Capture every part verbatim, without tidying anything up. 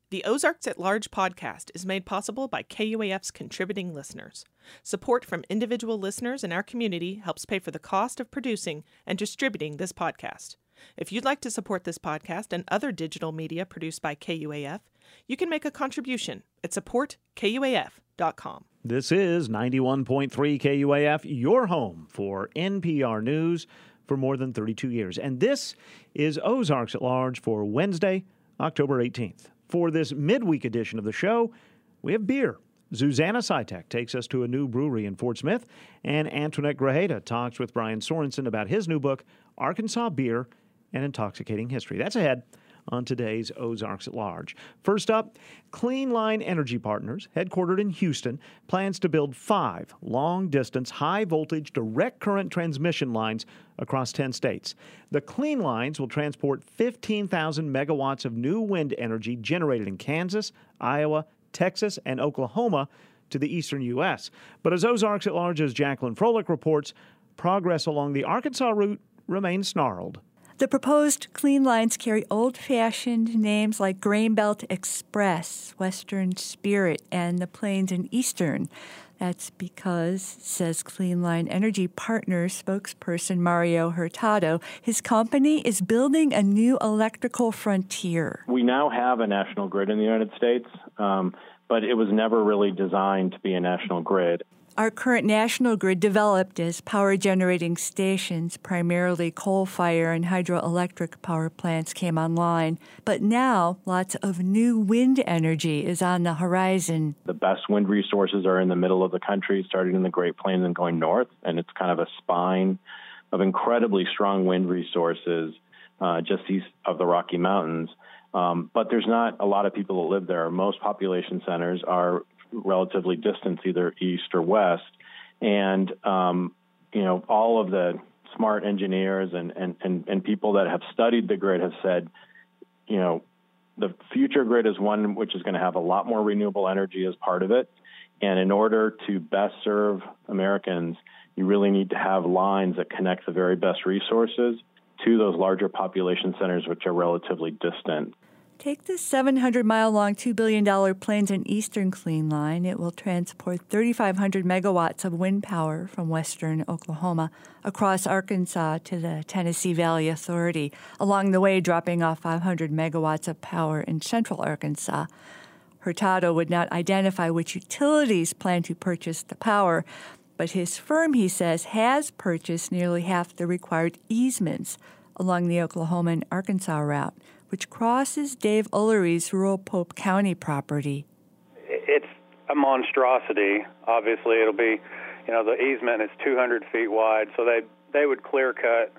The Ozarks at Large podcast is made possible by K U A F's contributing listeners. Support from individual listeners in our community helps pay for the cost of producing and distributing this podcast. If you'd like to support this podcast and other digital media produced by K U A F, you can make a contribution at support K U A F dot com. This is ninety-one point three K U A F, your home for N P R News for more than thirty-two years. And this is Ozarks at Large for Wednesday, October eighteenth. For this midweek edition of the show, we have beer. Zuzana Sitek takes us to a new brewery in Fort Smith, and Antoinette Grajeda talks with Brian Sorensen about his new book, Arkansas Beer, An Intoxicating History. That's ahead on today's Ozarks at Large. First up, Clean Line Energy Partners, headquartered in Houston, plans to build five long-distance, high-voltage, direct current transmission lines across ten states. The Clean Lines will transport fifteen thousand megawatts of new wind energy generated in Kansas, Iowa, Texas, and Oklahoma to the eastern U S. But as Ozarks at Large's Jacqueline Froelich reports, progress along the Arkansas route remains snarled. The proposed clean lines carry old-fashioned names like Grain Belt Express, Western Spirit, and the Plains and Eastern. That's because, says Clean Line Energy Partners spokesperson Mario Hurtado, his company is building a new electrical frontier. We now have a national grid in the United States, um, but it was never really designed to be a national grid. Our current national grid developed as power-generating stations, primarily coal-fire and hydroelectric power plants, came online. But now, lots of new wind energy is on the horizon. The best wind resources are in the middle of the country, starting in the Great Plains and going north, and it's kind of a spine of incredibly strong wind resources uh, just east of the Rocky Mountains. Um, but there's not a lot of people that live there. Most population centers are relatively distant, either east or west. And, um, you know, all of the smart engineers and, and, and, and people that have studied the grid have said, you know, the future grid is one which is going to have a lot more renewable energy as part of it. And in order to best serve Americans, you really need to have lines that connect the very best resources to those larger population centers, which are relatively distant. Take the seven hundred mile long, two billion dollars Plains and Eastern Clean Line. It will transport thirty-five hundred megawatts of wind power from western Oklahoma across Arkansas to the Tennessee Valley Authority, along the way dropping off five hundred megawatts of power in central Arkansas. Hurtado would not identify which utilities plan to purchase the power, but his firm, he says, has purchased nearly half the required easements along the Oklahoma and Arkansas route, which crosses Dave Ullery's rural Pope County property. It's a monstrosity. Obviously, it'll be, you know, the easement is two hundred feet wide, so they they would clear cut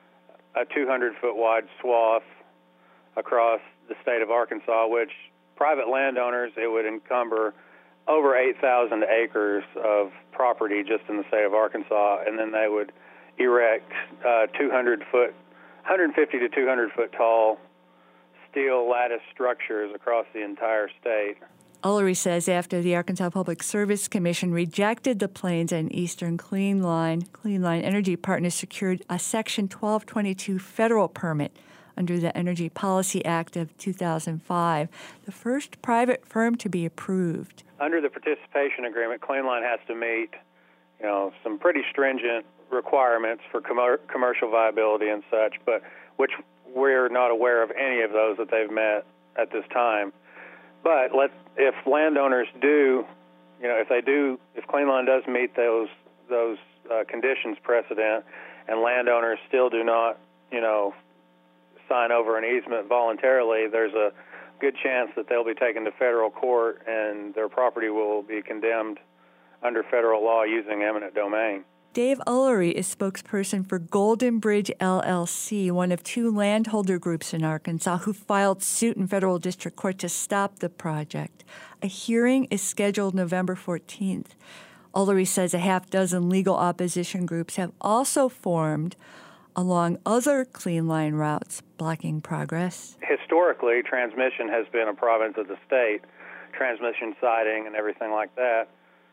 a two hundred foot wide swath across the state of Arkansas, which private landowners, it would encumber over eight thousand acres of property just in the state of Arkansas, and then they would erect uh, two hundred foot, one hundred fifty to two hundred foot tall steel lattice structures across the entire state. Ullery says after the Arkansas Public Service Commission rejected the Plains and Eastern Clean Line, Clean Line Energy Partners secured a Section twelve twenty-two federal permit under the Energy Policy Act of two thousand five, the first private firm to be approved. Under the participation agreement, Clean Line has to meet, you know, some pretty stringent requirements for com- commercial viability and such, but which we're not aware of any of those that they've met at this time. But let if landowners do, you know, if they do, if Clean Line does meet those those uh, conditions precedent, and landowners still do not, you know, sign over an easement voluntarily, there's a good chance that they'll be taken to federal court and their property will be condemned under federal law using eminent domain. Dave Ullery is spokesperson for Golden Bridge L L C, one of two landholder groups in Arkansas who filed suit in federal district court to stop the project. A hearing is scheduled November fourteenth. Ullery says a half dozen legal opposition groups have also formed along other Clean Line routes, blocking progress. Historically, transmission has been a province of the state, transmission siting and everything like that.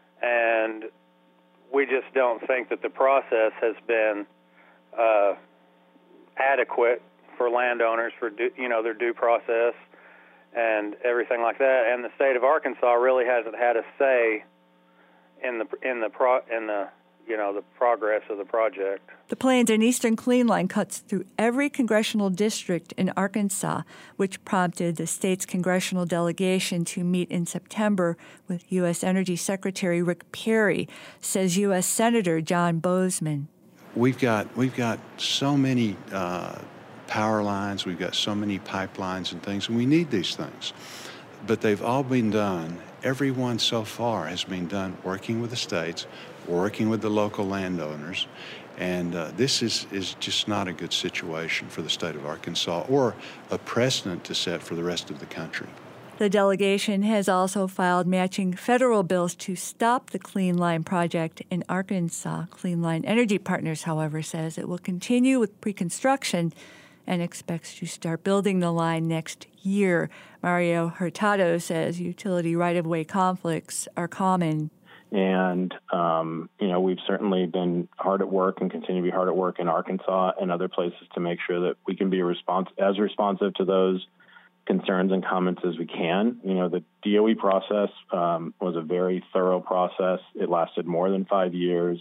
And we just don't think that the process has been uh, adequate for landowners for, du- you know, their due process. and everything like that. And the state of Arkansas really hasn't had a say in the in the pro, in the you know the progress of the project. The Plains and Eastern Clean Line cuts through every congressional district in Arkansas, which prompted the state's congressional delegation to meet in September with U S Energy Secretary Rick Perry, says U S Senator John Boozman. We've got we've got so many uh, power lines, we've got so many pipelines and things, and we need these things. But they've all been done. Every one so far has been done working with the states, working with the local landowners, and uh, this is, is just not a good situation for the state of Arkansas or a precedent to set for the rest of the country. The delegation has also filed matching federal bills to stop the Clean Line project in Arkansas. Clean Line Energy Partners, however, says it will continue with pre-construction and expects to start building the line next year. Mario Hurtado says utility right-of-way conflicts are common. And, um, you know, we've certainly been hard at work and continue to be hard at work in Arkansas and other places to make sure that we can be respons- as responsive to those concerns and comments as we can. You know, the D O E process um, was a very thorough process. It lasted more than five years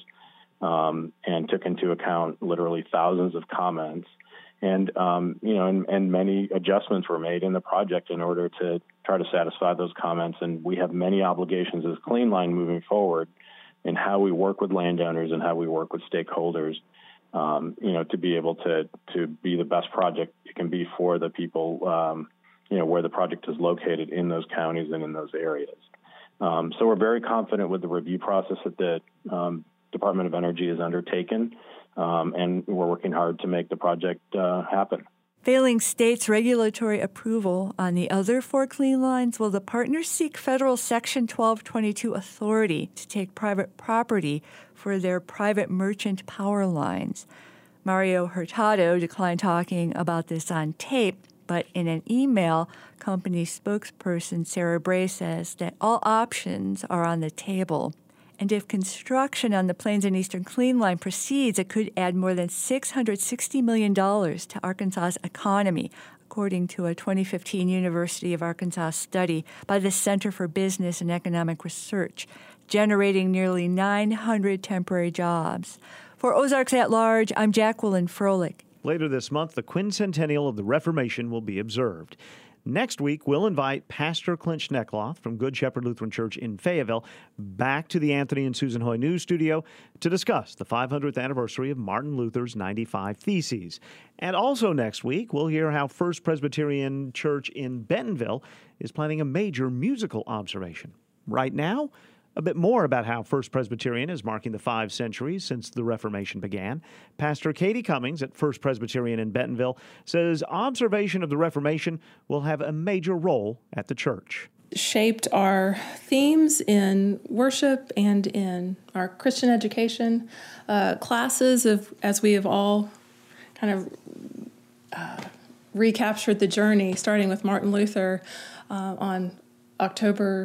um, and took into account literally thousands of comments. And, um, you know, and, and many adjustments were made in the project in order to try to satisfy those comments. And we have many obligations as Clean Line moving forward in how we work with landowners and how we work with stakeholders, um, you know, to be able to, to be the best project it can be for the people, um, you know, where the project is located in those counties and in those areas. Um, so we're very confident with the review process that the um, Department of Energy has undertaken. Um, and we're working hard to make the project uh, happen. Failing states' regulatory approval on the other four clean lines, will the partners seek federal Section twelve twenty-two authority to take private property for their private merchant power lines. Mario Hurtado declined talking about this on tape, but in an email, company spokesperson Sarah Bray says that all options are on the table. And if construction on the Plains and Eastern Clean Line proceeds, it could add more than six hundred sixty million dollars to Arkansas's economy, according to a twenty fifteen University of Arkansas study by the Center for Business and Economic Research, generating nearly nine hundred temporary jobs. For Ozarks at Large, I'm Jacqueline Froelich. Later this month, the quincentennial of the Reformation will be observed. Next week, we'll invite Pastor Clint Schneckloth from Good Shepherd Lutheran Church in Fayetteville back to the Anthony and Susan Hoy News Studio to discuss the five hundredth anniversary of Martin Luther's ninety-five Theses. And also next week, we'll hear how First Presbyterian Church in Bentonville is planning a major musical observation. Right now, a bit more about how First Presbyterian is marking the five centuries since the Reformation began. Pastor Katie Cummings at First Presbyterian in Bentonville says observation of the Reformation will have a major role at the church. Shaped our themes in worship and in our Christian education uh, classes of as we have all kind of uh, recaptured the journey, starting with Martin Luther uh, on October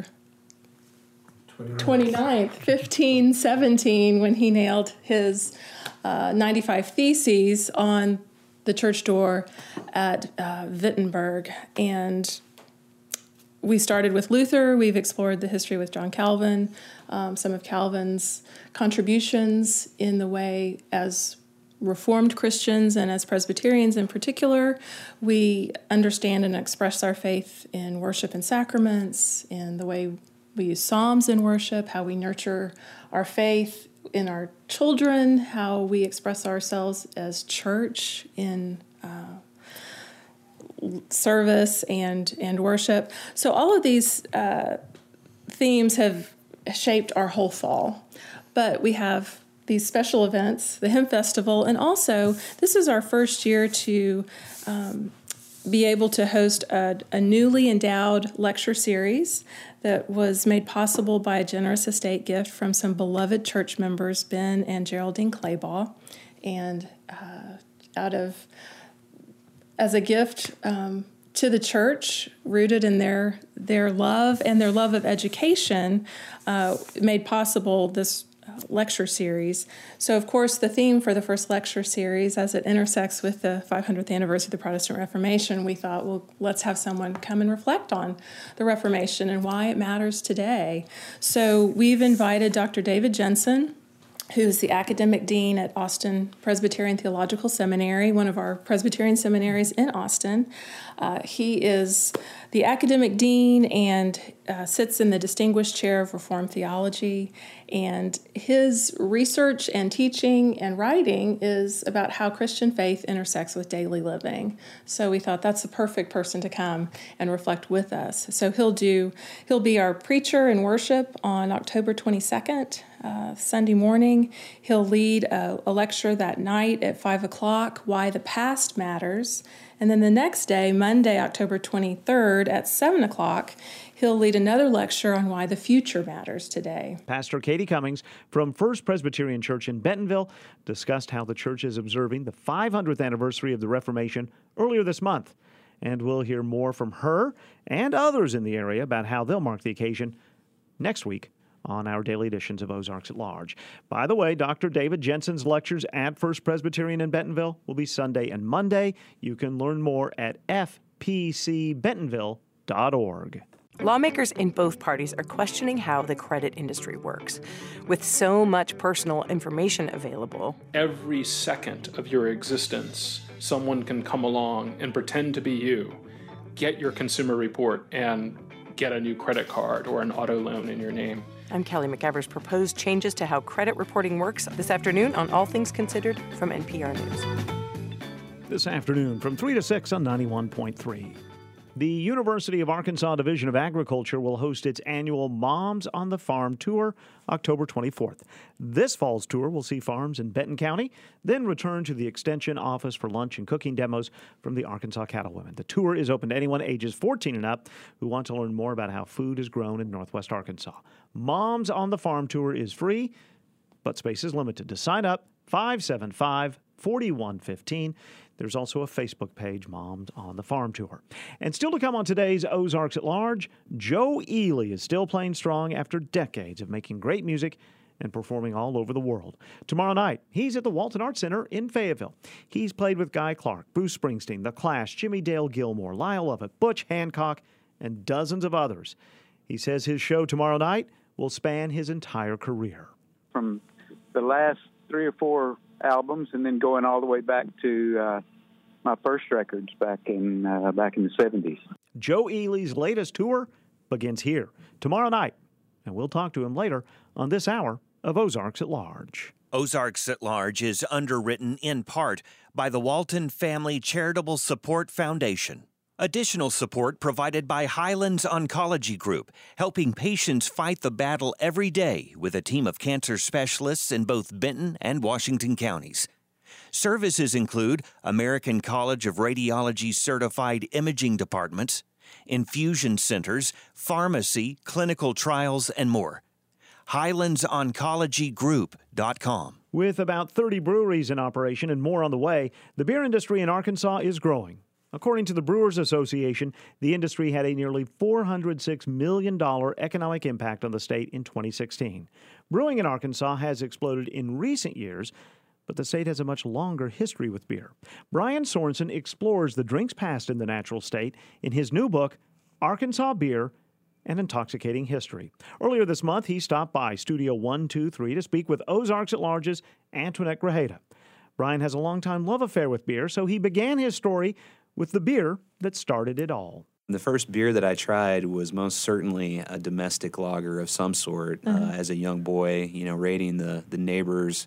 twenty-ninth, fifteen seventeen, when he nailed his uh, ninety-five Theses on the church door at uh, Wittenberg. And we started with Luther. We've explored the history with John Calvin, um, some of Calvin's contributions in the way as Reformed Christians and as Presbyterians in particular, we understand and express our faith in worship and sacraments, in the way we use psalms in worship, how we nurture our faith in our children, how we express ourselves as church in uh, service and, and worship. So all of these uh, themes have shaped our whole fall. But we have these special events, the Hymn Festival, and also this is our first year to um, be able to host a, a newly endowed lecture series that was made possible by a generous estate gift from some beloved church members, Ben and Geraldine Claybaugh. And uh, out of, as a gift um, to the church, rooted in their their love and their love of education, uh, made possible this lecture series. So, of course, the theme for the first lecture series, as it intersects with the five hundredth anniversary of the Protestant Reformation, we thought, well, let's have someone come and reflect on the Reformation and why it matters today. So we've invited Doctor David Jensen, who's the academic dean at Austin Presbyterian Theological Seminary, one of our Presbyterian seminaries in Austin. Uh, he is the academic dean and uh, sits in the Distinguished Chair of Reformed Theology. And his research and teaching and writing is about how Christian faith intersects with daily living. So we thought that's the perfect person to come and reflect with us. So he'll do, he'll be our preacher in worship on October twenty-second. Uh, Sunday morning. He'll lead a, a lecture that night at five o'clock, Why the Past Matters. And then the next day, Monday, October twenty-third at seven o'clock, he'll lead another lecture on why the future matters today. Pastor Katie Cummings from First Presbyterian Church in Bentonville discussed how the church is observing the five hundredth anniversary of the Reformation earlier this month. And we'll hear more from her and others in the area about how they'll mark the occasion next week on our daily editions of Ozarks at Large. By the way, Doctor David Jensen's lectures at First Presbyterian in Bentonville will be Sunday and Monday. You can learn more at f p c bentonville dot org. Lawmakers in both parties are questioning how the credit industry works. With so much personal information available, every second of your existence, someone can come along and pretend to be you, get your consumer report, and get a new credit card or an auto loan in your name. I'm Kelly McEvers. Proposed changes to how credit reporting works this afternoon on All Things Considered from N P R News. This afternoon from three to six on ninety-one point three. The University of Arkansas Division of Agriculture will host its annual Moms on the Farm Tour October twenty-fourth. This fall's tour will see farms in Benton County, then return to the Extension office for lunch and cooking demos from the Arkansas Cattlewomen. The tour is open to anyone ages fourteen and up who want to learn more about how food is grown in Northwest Arkansas. Moms on the Farm Tour is free, but space is limited. To sign up, five seven five, four one one five. There's also a Facebook page, Moms on the Farm Tour. And still to come on today's Ozarks at Large, Joe Ely is still playing strong after decades of making great music and performing all over the world. Tomorrow night, he's at the Walton Arts Center in Fayetteville. He's played with Guy Clark, Bruce Springsteen, The Clash, Jimmy Dale Gilmore, Lyle Lovett, Butch Hancock, and dozens of others. He says his show tomorrow night will span his entire career. From the last three or four albums, and then going all the way back to uh, my first records back in uh, back in the seventies. Joe Ely's latest tour begins here tomorrow night, and we'll talk to him later on this hour of Ozarks at Large. Ozarks at Large is underwritten in part by the Walton Family Charitable Support Foundation. Additional support provided by Highlands Oncology Group, helping patients fight the battle every day with a team of cancer specialists in both Benton and Washington counties. Services include American College of Radiology certified imaging departments, infusion centers, pharmacy, clinical trials, and more. Highlands Oncology Group dot com. With about thirty breweries in operation and more on the way, the beer industry in Arkansas is growing. According to the Brewers Association, the industry had a nearly four hundred six million dollars economic impact on the state in twenty sixteen. Brewing in Arkansas has exploded in recent years, but the state has a much longer history with beer. Brian Sorensen explores the drinks past in the natural state in his new book, Arkansas Beer, An Intoxicating History. Earlier this month, he stopped by Studio one two three to speak with Ozarks at Large's Antoinette Grajeda. Brian has a long-time love affair with beer, so he began his story with the beer that started it all. The first beer that I tried was most certainly a domestic lager of some sort. Mm-hmm. Uh, as a young boy, you know, raiding the, the neighbor's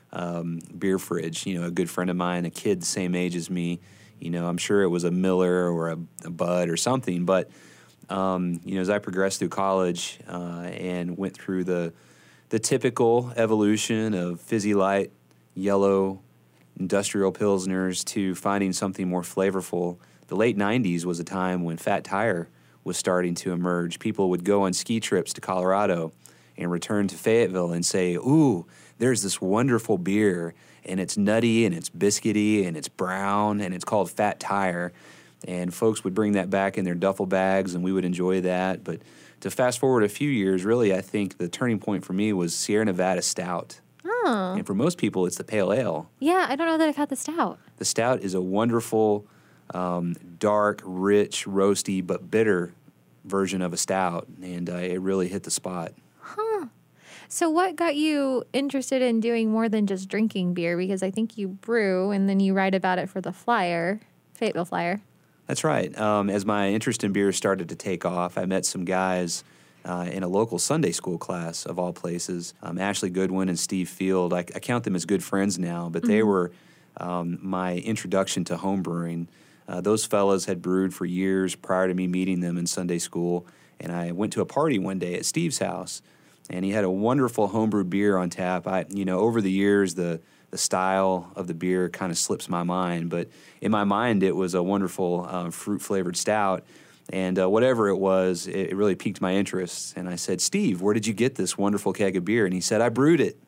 um, beer fridge. You know, a good friend of mine, a kid the same age as me, you know, I'm sure it was a Miller or a, a Bud or something. But, um, you know, as I progressed through college uh, and went through the the typical evolution of fizzy light, yellow, industrial pilsners to finding something more flavorful. The late nineties was a time when Fat Tire was starting to emerge. People would go on ski trips to Colorado and return to Fayetteville and say, ooh, there's this wonderful beer, and it's nutty, and it's biscuity, and it's brown, and it's called Fat Tire. And folks would bring that back in their duffel bags, and we would enjoy that. But to fast forward a few years, really, I think the turning point for me was Sierra Nevada Stout. Oh. And for most people, it's the pale ale. Yeah, I don't know that I've had the stout. The stout is a wonderful, um, dark, rich, roasty, but bitter version of a stout, and uh, it really hit the spot. Huh. So what got you interested in doing more than just drinking beer? Because I think you brew, and then you write about it for the Flyer, Fayetteville Flyer. That's right. Um, as my interest in beer started to take off, I met some guys uh, in a local Sunday school class, of all places. Um, Ashley Goodwin and Steve Field. I, I count them as good friends now, but mm-hmm. they were um, my introduction to home brewing. Uh, those fellas had brewed for years prior to me meeting them in Sunday school, and I went to a party one day at Steve's house, and he had a wonderful homebrewed beer on tap. I, you know, over the years, the the style of the beer kind of slips my mind, but in my mind, it was a wonderful uh, fruit-flavored stout, and uh, whatever it was, it, it really piqued my interest. And I said, Steve, where did you get this wonderful keg of beer? And he said, I brewed it.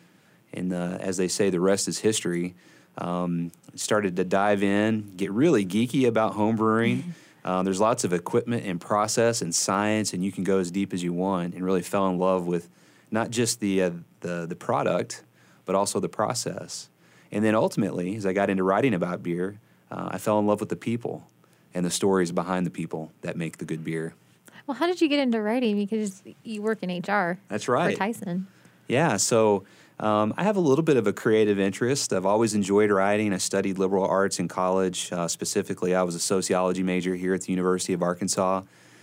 And uh, as they say, the rest is history. Um, started to dive in, get really geeky about home brewing. Uh, there's lots of equipment and process and science, and you can go as deep as you want, and really fell in love with not just the uh, the, the product, but also the process. And then ultimately, as I got into writing about beer, uh, I fell in love with the people and the stories behind the people that make the good beer. Well, how did you get into writing? Because you work in H R. That's right. For Tyson. Yeah, so um, I have a little bit of a creative interest. I've always enjoyed writing. I studied liberal arts in college. Uh, specifically, I was a sociology major here at the University of Arkansas.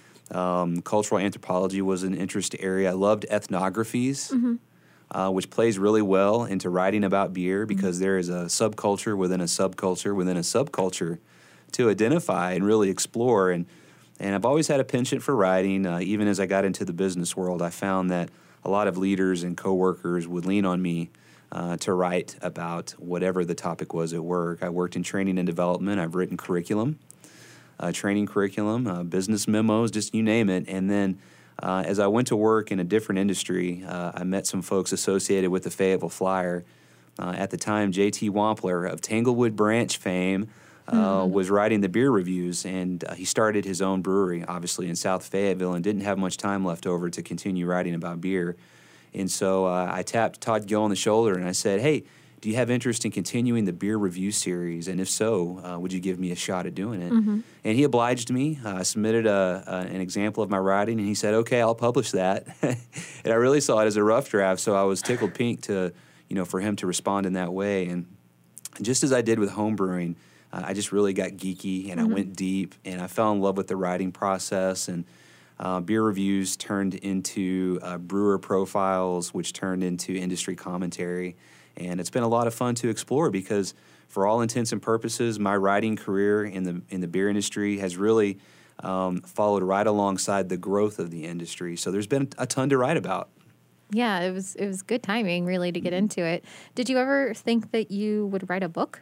Um, cultural anthropology was an interest area. I loved ethnographies. Mm-hmm. Uh, which plays really well into writing about beer because mm-hmm. there is a subculture within a subculture within a subculture to identify and really explore. And, and I've always had a penchant for writing. Uh, even as I got into the business world, I found that a lot of leaders and coworkers would lean on me uh, to write about whatever the topic was at work. I worked in training and development. I've written curriculum, uh, training curriculum, uh, business memos, just you name it. And then Uh, as I went to work in a different industry, uh, I met some folks associated with the Fayetteville Flyer. Uh, at the time, J T Wampler of Tanglewood Branch fame uh, mm. was writing the beer reviews, and uh, he started his own brewery, obviously, in South Fayetteville, and didn't have much time left over to continue writing about beer. And so uh, I tapped Todd Gill on the shoulder, and I said, hey, do you have interest in continuing the beer review series? And if so, uh, would you give me a shot at doing it? Mm-hmm. And he obliged me. Uh, I submitted a, a, an example of my writing, and he said, okay, I'll publish that. And I really saw it as a rough draft, so I was tickled pink to, you know, for him to respond in that way. And just as I did with home brewing, uh, I just really got geeky, and mm-hmm. I went deep, and I fell in love with the writing process. And uh, beer reviews turned into uh, brewer profiles, which turned into industry commentary. And it's been a lot of fun to explore because, for all intents and purposes, my writing career in the in the beer industry has really um, followed right alongside the growth of the industry. So there's been a ton to write about. Yeah, it was it was good timing, really, to get into it. Did you ever think that you would write a book?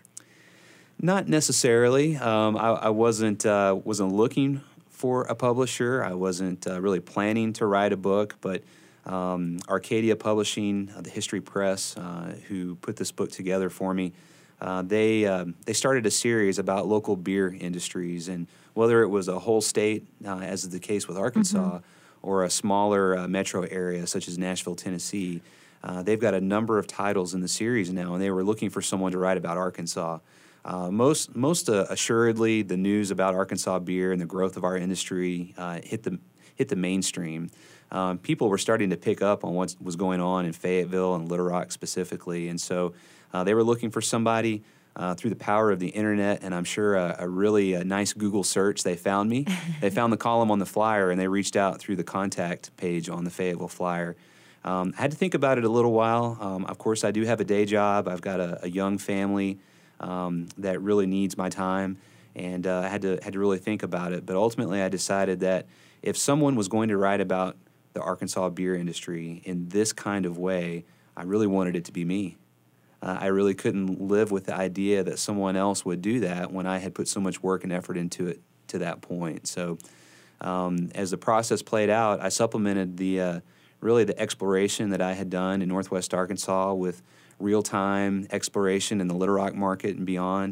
Not necessarily. Um, I, I wasn't uh, wasn't looking for a publisher. I wasn't uh, really planning to write a book, but Um, Arcadia Publishing, uh, the History Press, uh, who put this book together for me, uh, they um, they started a series about local beer industries, and whether it was a whole state, uh, as is the case with Arkansas, mm-hmm. or a smaller uh, metro area such as Nashville, Tennessee, uh, they've got a number of titles in the series now, and they were looking for someone to write about Arkansas. Uh, most most uh, assuredly, the news about Arkansas beer and the growth of our industry uh, hit the hit the mainstream. Um, people were starting to pick up on what was going on in Fayetteville and Little Rock specifically, and so uh, they were looking for somebody uh, through the power of the internet, and I'm sure a, a really a nice Google search, they found me. They found the column on the Flyer, and they reached out through the contact page on the Fayetteville Flyer. Um, I had to think about it a little while. Um, of course, I do have a day job. I've got a, a young family um, that really needs my time, and uh, I had to had to really think about it. But ultimately, I decided that if someone was going to write about the Arkansas beer industry in this kind of way, I really wanted it to be me. Uh, I really couldn't live with the idea that someone else would do that when I had put so much work and effort into it to that point. So um, as the process played out, I supplemented the uh, really the exploration that I had done in Northwest Arkansas with real-time exploration in the Little Rock market and beyond.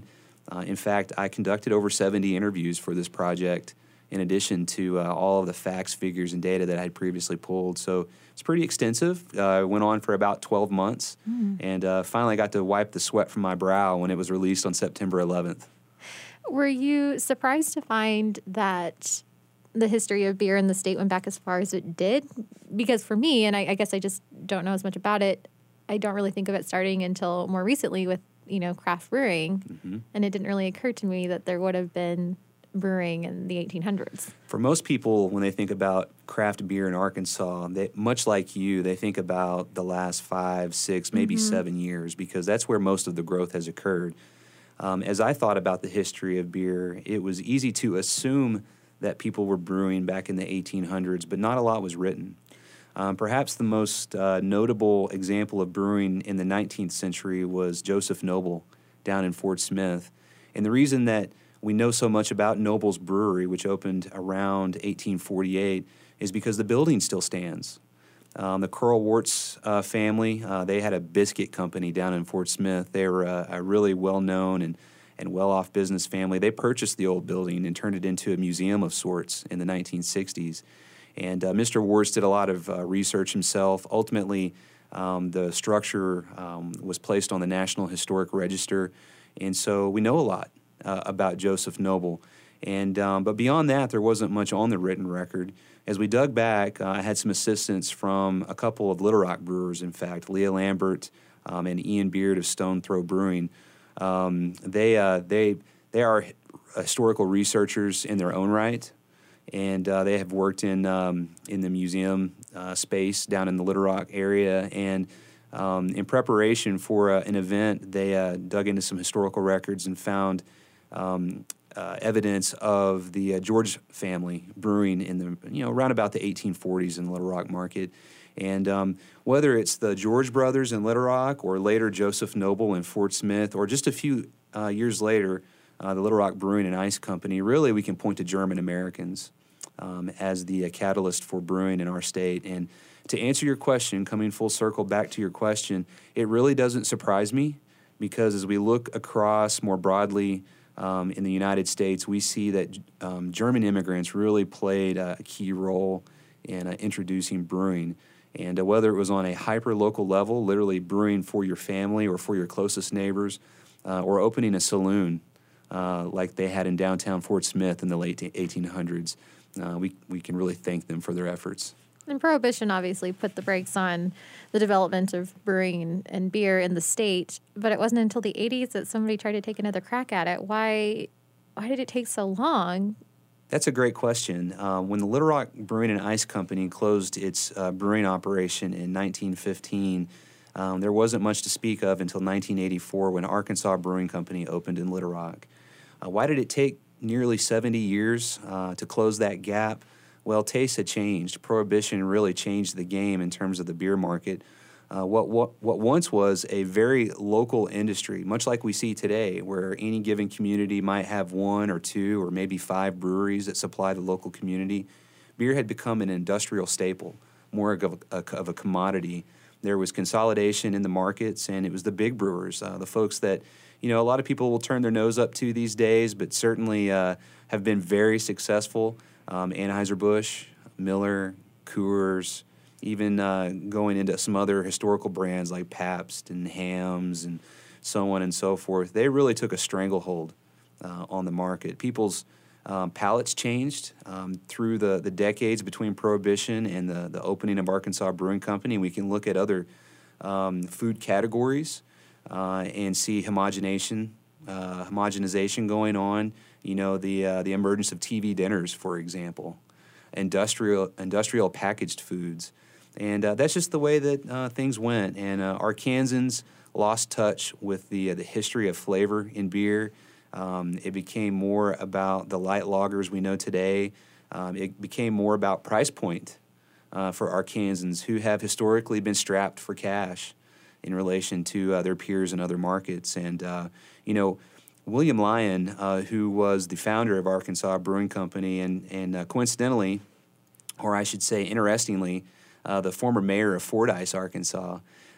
Uh, in fact, I conducted over seventy interviews for this project, in addition to uh, all of the facts, figures, and data that I had previously pulled. So it's pretty extensive. Uh, it went on for about twelve months, mm. and uh, finally got to wipe the sweat from my brow when it was released on September eleventh. Were you surprised to find that the history of beer in the state went back as far as it did? Because for me, and I, I guess I just don't know as much about it, I don't really think of it starting until more recently with, you know, craft brewing. Mm-hmm. And it didn't really occur to me that there would have been brewing in the eighteen hundreds. For most people, when they think about craft beer in Arkansas, they, much like you, they think about the last five, six, maybe mm-hmm. seven years, because that's where most of the growth has occurred. Um, as I thought about the history of beer, it was easy to assume that people were brewing back in the eighteen hundreds, but not a lot was written. Um, perhaps the most uh, notable example of brewing in the nineteenth century was Joseph Noble down in Fort Smith. And the reason that we know so much about Noble's Brewery, which opened around eighteen forty-eight, is because the building still stands. Um, the Curl Wartz uh, family, uh, they had a biscuit company down in Fort Smith. They were a, a really well-known and, and well-off business family. They purchased the old building and turned it into a museum of sorts in the nineteen sixties. And uh, Mister Wartz did a lot of uh, research himself. Ultimately, um, the structure um, was placed on the National Historic Register, and so we know a lot uh, about Joseph Noble. And um, but beyond that, there wasn't much on the written record. As we dug back, uh, I had some assistance from a couple of Little Rock brewers, in fact, Leah Lambert um, and Ian Beard of Stone Throw Brewing. Um, they uh, they they are historical researchers in their own right, and uh, they have worked in um, in the museum uh, space down in the Little Rock area. And um, in preparation for uh, an event, they uh, dug into some historical records and found Um, Uh, evidence of the uh, George family brewing in the, you know, around about the eighteen forties in the Little Rock market. And um, whether it's the George brothers in Little Rock or later Joseph Noble in Fort Smith, or just a few uh, years later, uh, the Little Rock Brewing and Ice Company, really we can point to German Americans um, as the uh, catalyst for brewing in our state. And to answer your question, coming full circle back to your question, it really doesn't surprise me, because as we look across more broadly Um, in the United States, we see that um, German immigrants really played a key role in uh, introducing brewing. And uh, whether it was on a hyper-local level, literally brewing for your family or for your closest neighbors, uh, or opening a saloon uh, like they had in downtown Fort Smith in the late eighteen hundreds, uh, we, we can really thank them for their efforts. And Prohibition obviously put the brakes on the development of brewing and, and beer in the state, but it wasn't until the eighties that somebody tried to take another crack at it. Why why did it take so long? That's a great question. Uh, when the Little Rock Brewing and Ice Company closed its uh, brewing operation in nineteen fifteen, um, there wasn't much to speak of until nineteen eighty-four, when Arkansas Brewing Company opened in Little Rock. Uh, why did it take nearly seventy years uh, to close that gap? Well, tastes had changed. Prohibition really changed the game in terms of the beer market. Uh, what, what what once was a very local industry, much like we see today, where any given community might have one or two or maybe five breweries that supply the local community, beer had become an industrial staple, more of a, of a commodity. There was consolidation in the markets, and it was the big brewers, uh, the folks that, you know, a lot of people will turn their nose up to these days, but certainly uh, have been very successful. Um, Anheuser-Busch, Miller, Coors, even uh, going into some other historical brands like Pabst and Hamm's and so on and so forth. They really took a stranglehold uh, on the market. People's um, palates changed um, through the, the decades between Prohibition and the, the opening of Arkansas Brewing Company. We can look at other um, food categories uh, and see homogenation, uh, homogenization going on. You know, the uh, the emergence of T V dinners, for example, industrial industrial packaged foods, and uh, that's just the way that uh, things went. And uh, Arkansans lost touch with the uh, the history of flavor in beer. Um, it became more about the light lagers we know today. Um, it became more about price point uh, for Arkansans, who have historically been strapped for cash in relation to uh, their peers in other markets. And uh, you know. William Lyon, uh, who was the founder of Arkansas Brewing Company, and, and uh, coincidentally, or I should say interestingly, uh, the former mayor of Fordyce, Arkansas,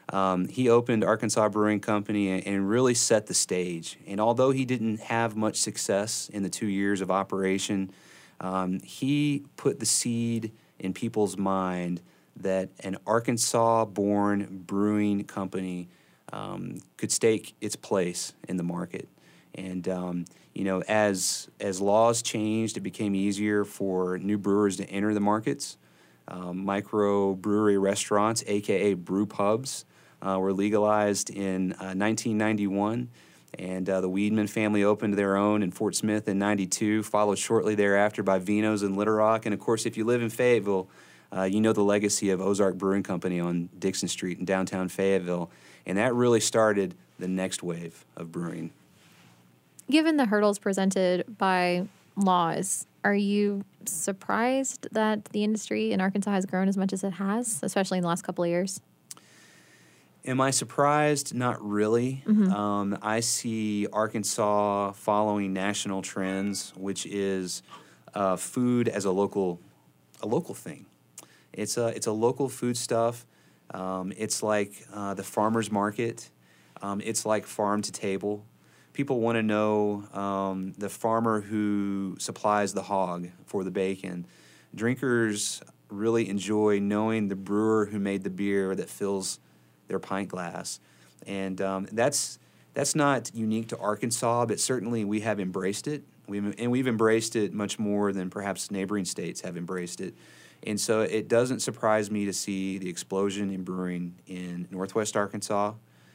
Um, he opened Arkansas Brewing Company and, and really set the stage. And although he didn't have much success in the two years of operation, um, he put the seed in people's mind that an Arkansas-born brewing company um, could stake its place in the market. And um, you know, as as laws changed, it became easier for new brewers to enter the markets. Um, microbrewery restaurants, aka brew pubs, uh, were legalized in uh, nineteen ninety-one, and uh, the Weedman family opened their own in Fort Smith in ninety-two, followed shortly thereafter by Vino's in Little Rock. And of course, if you live in Fayetteville, uh, you know the legacy of Ozark Brewing Company on Dixon Street in downtown Fayetteville, and that really started the next wave of brewing. Given the hurdles presented by laws, are you surprised that the industry in Arkansas has grown as much as it has, especially in the last couple of years? Am I surprised? Not really. Mm-hmm. Um, I see Arkansas following national trends, which is uh, food as a local, a local thing. It's a it's a local food stuff. Um, it's like uh, the farmer's market. Um, it's like farm to table. People want to know um, the farmer who supplies the hog for the bacon. Drinkers really enjoy knowing the brewer who made the beer that fills their pint glass. And um, that's that's not unique to Arkansas, but certainly we have embraced it. We've, and we've embraced it much more than perhaps neighboring states have embraced it. And so it doesn't surprise me to see the explosion in brewing in Northwest Arkansas,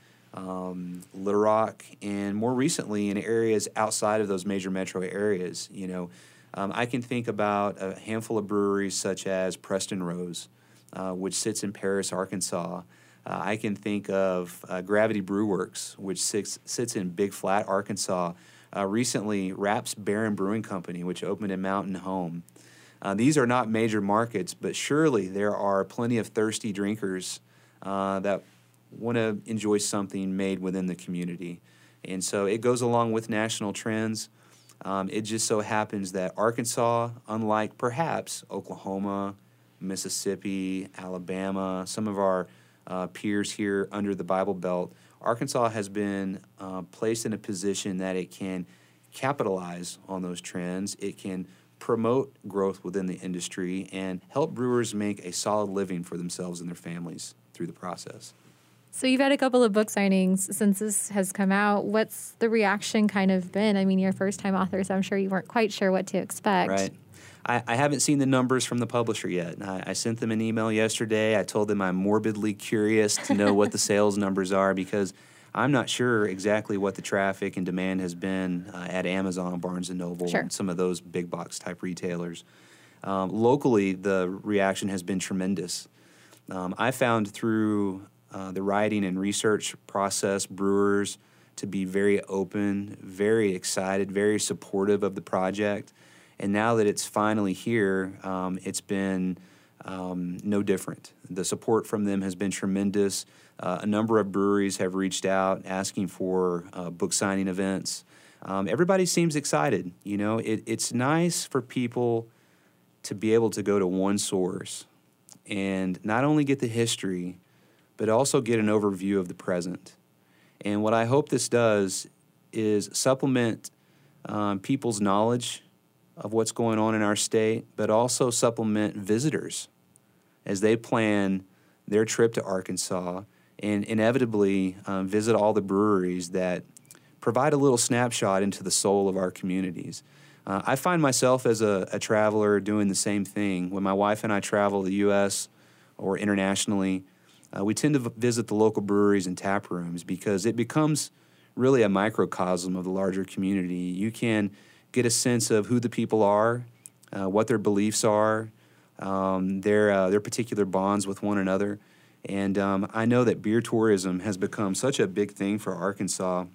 Um, Little Rock, and more recently in areas outside of those major metro areas. You know, um, I can think about a handful of breweries such as Preston Rose, uh, which sits in Paris, Arkansas. Uh, I can think of uh, Gravity Brew Works, which sits, sits in Big Flat, Arkansas. Uh, recently, Rapp's Barren Brewing Company, which opened in Mountain Home. Uh, these are not major markets, but surely there are plenty of thirsty drinkers uh, that want to enjoy something made within the community. And so it goes along with national trends. Um, it just so happens that Arkansas, unlike perhaps Oklahoma, Mississippi, Alabama, some of our uh, peers here under the Bible Belt, Arkansas has been uh, placed in a position that it can capitalize on those trends. It can promote growth within the industry and help brewers make a solid living for themselves and their families through the process. So you've had a couple of book signings since this has come out. What's the reaction kind of been? I mean, you're a first-time author, so I'm sure you weren't quite sure what to expect. Right. I, I haven't seen the numbers from the publisher yet. I, I sent them an email yesterday. I told them I'm morbidly curious to know what the sales numbers are because I'm not sure exactly what the traffic and demand has been uh, at Amazon, Barnes and Noble, Sure. and some of those big box type retailers. Um, locally, the reaction has been tremendous. Um, I found through uh, the writing and research process brewers to be very open, very excited, very supportive of the project. And now that it's finally here, um, it's been um, no different. The support from them has been tremendous. Uh, a number of breweries have reached out asking for uh, book signing events. Um, everybody seems excited. You know, it, it's nice for people to be able to go to one source and not only get the history, but also get an overview of the present. And what I hope this does is supplement um, people's knowledge of what's going on in our state, but also supplement visitors as they plan their trip to Arkansas and inevitably um, visit all the breweries that provide a little snapshot into the soul of our communities. Uh, I find myself as a, a traveler doing the same thing. When my wife and I travel the U S or internationally, uh, we tend to v- visit the local breweries and tap rooms because it becomes really a microcosm of the larger community. You can get a sense of who the people are, uh, what their beliefs are, um, their uh, their particular bonds with one another. And um, I know that beer tourism has become such a big thing for Arkansas.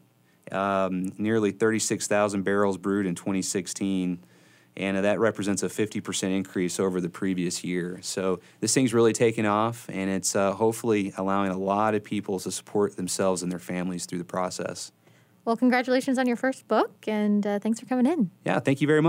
Um, nearly thirty-six thousand barrels brewed in twenty sixteen, and uh, that represents a fifty percent increase over the previous year. So this thing's really taken off, and it's uh, hopefully allowing a lot of people to support themselves and their families through the process. Well, congratulations on your first book, and uh, thanks for coming in. Yeah, thank you very much.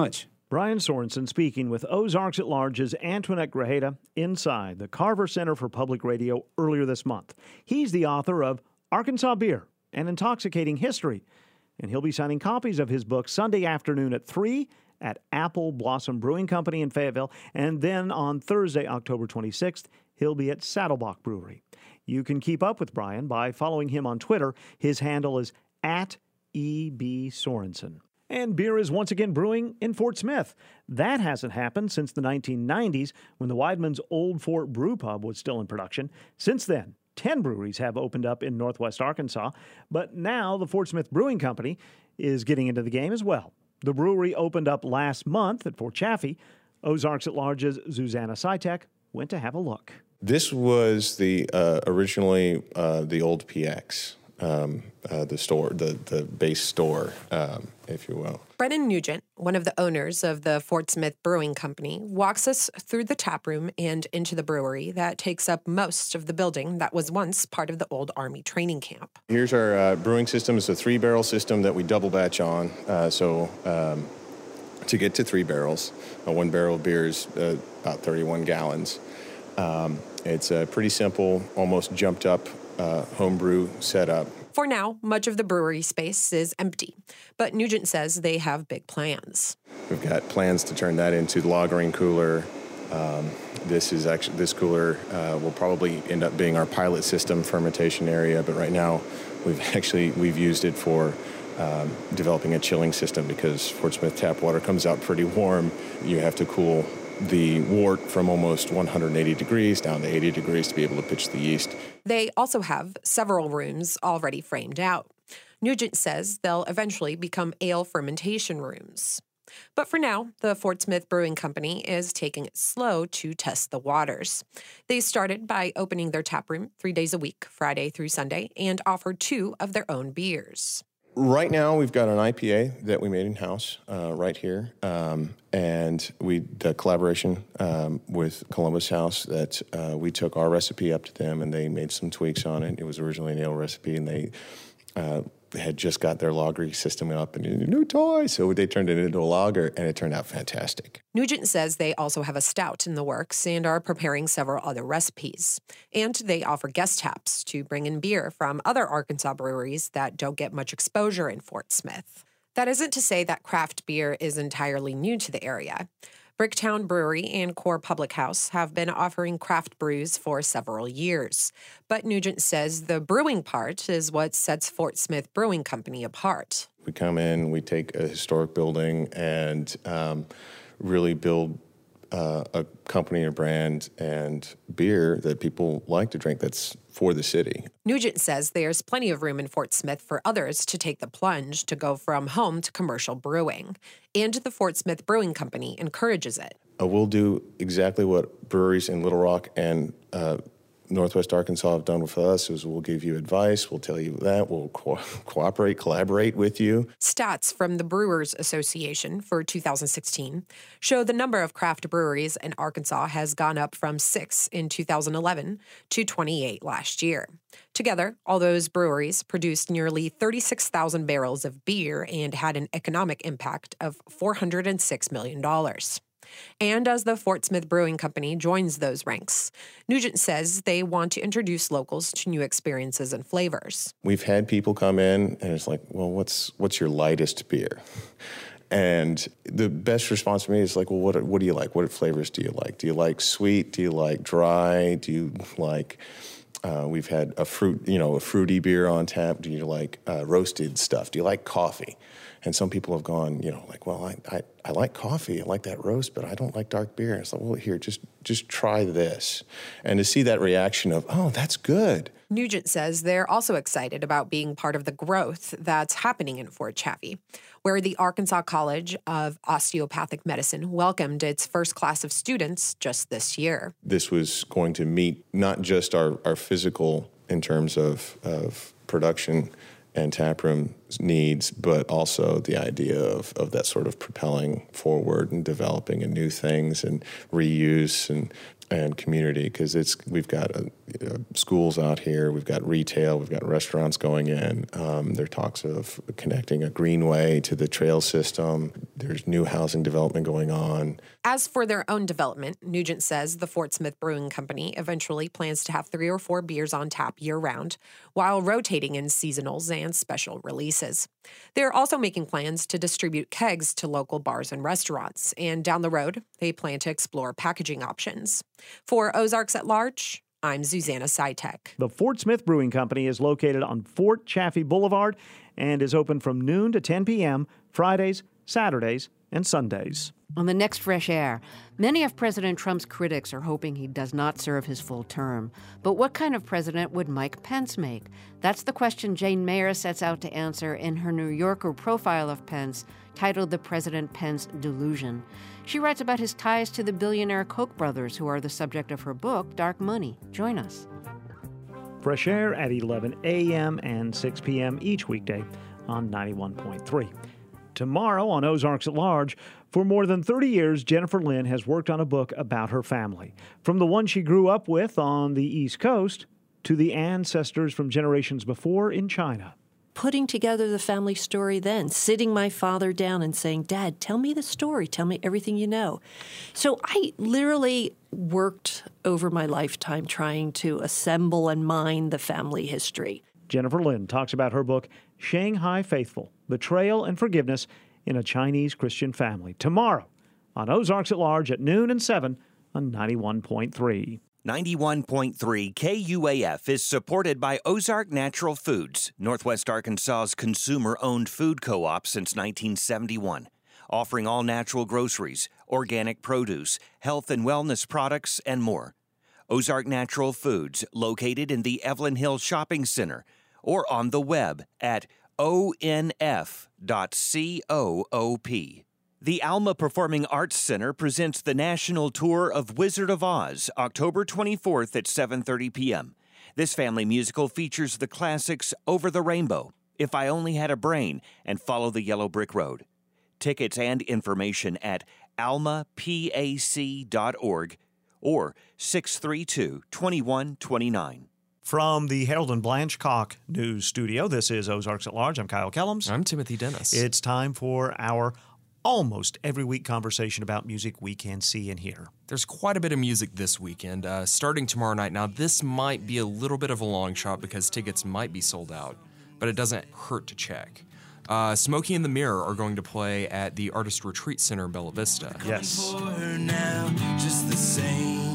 Brian Sorensen speaking with Ozarks at Large's Antoinette Grajeda inside the Carver Center for Public Radio earlier this month. He's the author of Arkansas Beer, An Intoxicating History, and he'll be signing copies of his book Sunday afternoon at three at Apple Blossom Brewing Company in Fayetteville, and then on Thursday, October twenty-sixth, he'll be at Saddlebach Brewery. You can keep up with Brian by following him on Twitter. His handle is at E B Sorensen. And beer is once again brewing in Fort Smith. That hasn't happened since the nineteen nineties when the Weidman's Old Fort Brew Pub was still in production. Since then, ten breweries have opened up in northwest Arkansas, but now the Fort Smith Brewing Company is getting into the game as well. The brewery opened up last month at Fort Chaffee. Ozarks at Large's Susanna Sitek went to have a look. This was the uh, originally uh, the old P X. Um, uh, the store, the, the base store, um, if you will. Brennan Nugent, one of the owners of the Fort Smith Brewing Company, walks us through the tap room and into the brewery that takes up most of the building that was once part of the old Army training camp. Here's our uh, brewing system. It's a three-barrel system that we double batch on. Uh, so um, to get to three barrels, uh, one barrel of beer is uh, about thirty-one gallons. Um, it's a pretty simple, almost jumped up Uh, homebrew setup. For now, much of the brewery space is empty, but Nugent says they have big plans. We've got plans to turn that into the lagering cooler. Um, this is actually this cooler uh, will probably end up being our pilot system fermentation area, but right now we've actually we've used it for um, developing a chilling system because Fort Smith tap water comes out pretty warm. You have to cool the wort from almost one hundred eighty degrees down to eighty degrees to be able to pitch the yeast. They also have several rooms already framed out. Nugent says they'll eventually become ale fermentation rooms. But for now, the Fort Smith Brewing Company is taking it slow to test the waters. They started by opening their tap room three days a week, Friday through Sunday, and offered two of their own beers. Right now, we've got an I P A that we made in-house uh, right here, um, and we the collaboration um, with Columbus House that uh, we took our recipe up to them, and they made some tweaks on it. It was originally an ale recipe, and they uh, had just got their lager system up and a new toy, so they turned it into a lager, and it turned out fantastic. Nugent says they also have a stout in the works and are preparing several other recipes. And they offer guest taps to bring in beer from other Arkansas breweries that don't get much exposure in Fort Smith. That isn't to say that craft beer is entirely new to the area. Bricktown Brewery and Core Public House have been offering craft brews for several years. But Nugent says the brewing part is what sets Fort Smith Brewing Company apart. We come in, we take a historic building and um, really build uh, a company, a brand, and beer that people like to drink that's for the city. Nugent says there's plenty of room in Fort Smith for others to take the plunge to go from home to commercial brewing. And the Fort Smith Brewing Company encourages it. Uh, we'll do exactly what breweries in Little Rock and uh, Northwest Arkansas have done with us is we'll give you advice, we'll tell you that, we'll co- cooperate, collaborate with you. Stats from the Brewers Association for two thousand sixteen show the number of craft breweries in Arkansas has gone up from six in two thousand eleven to twenty-eight last year. Together, all those breweries produced nearly thirty-six thousand barrels of beer and had an economic impact of four hundred six million dollars. And as the Fort Smith Brewing Company joins those ranks, Nugent says they want to introduce locals to new experiences and flavors. We've had people come in and it's like, well, what's what's your lightest beer? And the best response to me is like, well, what what do you like? What flavors do you like? Do you like sweet? Do you like dry? Do you like... Uh, we've had a fruit, you know, a fruity beer on tap. Do you like uh, roasted stuff? Do you like coffee? And some people have gone, you know, like, well, I, I, I like coffee. I like that roast, but I don't like dark beer. And it's like, well, here, just just try this. And to see that reaction of, oh, that's good. Nugent says they're also excited about being part of the growth that's happening in Fort Chaffee, where the Arkansas College of Osteopathic Medicine welcomed its first class of students just this year. This was going to meet not just our, our physical in terms of, of production and taproom needs, but also the idea of, of that sort of propelling forward and developing and new things and reuse and and community, because it's we've got uh, you know, schools out here, we've got retail, we've got restaurants going in. Um, there are talks of connecting a greenway to the trail system. There's new housing development going on. As for their own development, Nugent says the Fort Smith Brewing Company eventually plans to have three or four beers on tap year-round, while rotating in seasonals and special releases. They're also making plans to distribute kegs to local bars and restaurants, and down the road, they plan to explore packaging options. For Ozarks at Large, I'm Susanna Sitek. The Fort Smith Brewing Company is located on Fort Chaffee Boulevard and is open from noon to ten p.m. Fridays, Saturdays, and Sundays. On the next Fresh Air, many of President Trump's critics are hoping he does not serve his full term. But what kind of president would Mike Pence make? That's the question Jane Mayer sets out to answer in her New Yorker profile of Pence, titled The President Pence Delusion. She writes about his ties to the billionaire Koch brothers, who are the subject of her book, Dark Money. Join us. Fresh Air at eleven a.m. and six p.m. each weekday on ninety-one point three. Tomorrow on Ozarks at Large, for more than thirty years, Jennifer Lynn has worked on a book about her family. From the one she grew up with on the East Coast to the ancestors from generations before in China. Putting together the family story then, sitting my father down and saying, Dad, tell me the story. Tell me everything you know. So I literally worked over my lifetime trying to assemble and mine the family history. Jennifer Lynn talks about her book, Shanghai Faithful, Betrayal and Forgiveness in a Chinese Christian Family, tomorrow on Ozarks at Large at noon and seven on ninety-one point three. ninety-one point three K U A F is supported by Ozark Natural Foods, Northwest Arkansas's consumer-owned food co-op since nineteen seventy-one, offering all natural groceries, organic produce, health and wellness products, and more. Ozark Natural Foods, located in the Evelyn Hill Shopping Center, or on the web at O N F dot coop. The Alma Performing Arts Center presents the national tour of Wizard of Oz, October twenty-fourth at seven thirty p.m. This family musical features the classics Over the Rainbow, If I Only Had a Brain, and Follow the Yellow Brick Road. Tickets and information at alma pac dot org or six three two, two one two nine. From the Harold and Blanchcock News Studio, this is Ozarks at Large. I'm Kyle Kellums. I'm Timothy Dennis. It's time for our almost every week conversation about music we can see and hear. There's quite a bit of music this weekend, uh, starting tomorrow night. Now, this might be a little bit of a long shot because tickets might be sold out, but it doesn't hurt to check. Uh, Smokey and the Mirror are going to play at the Artist Retreat Center in Bella Vista. Yes. For her now, just the same.